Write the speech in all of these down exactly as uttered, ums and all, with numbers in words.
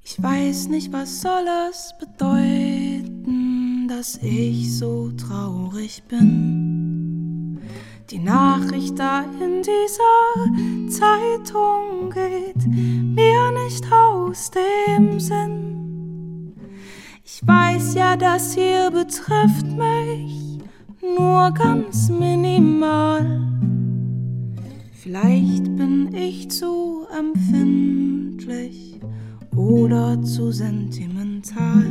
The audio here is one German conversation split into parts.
Ich weiß nicht, was soll es bedeuten, dass ich so traurig bin. Die Nachricht da in dieser Zeitung geht mir nicht aus dem Sinn. Ich weiß ja, das hier betrifft mich nur ganz minimal. Vielleicht bin ich zu empfindlich oder zu sentimental.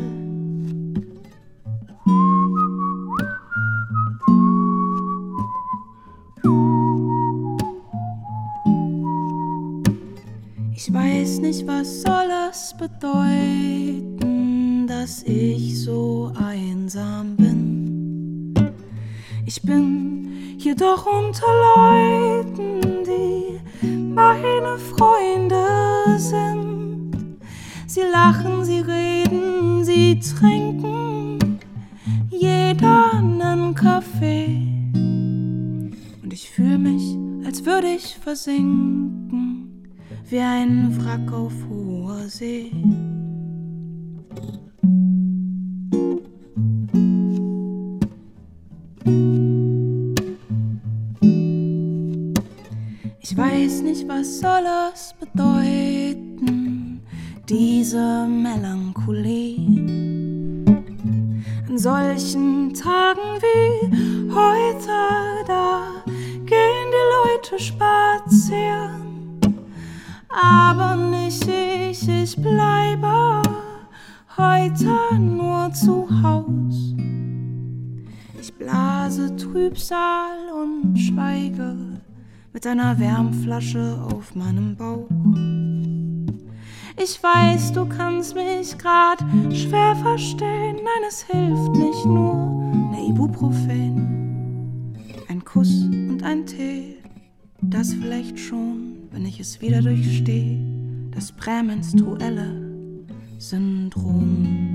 Ich weiß nicht, was soll es bedeuten, dass ich so einsam bin. Ich bin hier doch unter Leuten, die meine Freunde sind. Sie lachen, sie reden, sie trinken jeder einen Kaffee. Und ich fühle mich, als würde ich versinken, wie ein Wrack auf hoher See. Ich weiß nicht, was soll es bedeuten, diese Melancholie. An solchen Tagen wie heute, da gehen die Leute spazieren. Aber nicht ich, ich bleibe heute nur zu Haus. Ich blase Trübsal und schweige mit einer Wärmflasche auf meinem Bauch. Ich weiß, du kannst mich grad schwer verstehen. Nein, es hilft nicht nur ne Ibuprofen. Ein Kuss und ein Tee, das vielleicht schon, wenn ich es wieder durchstehe, das prämenstruelle Syndrom.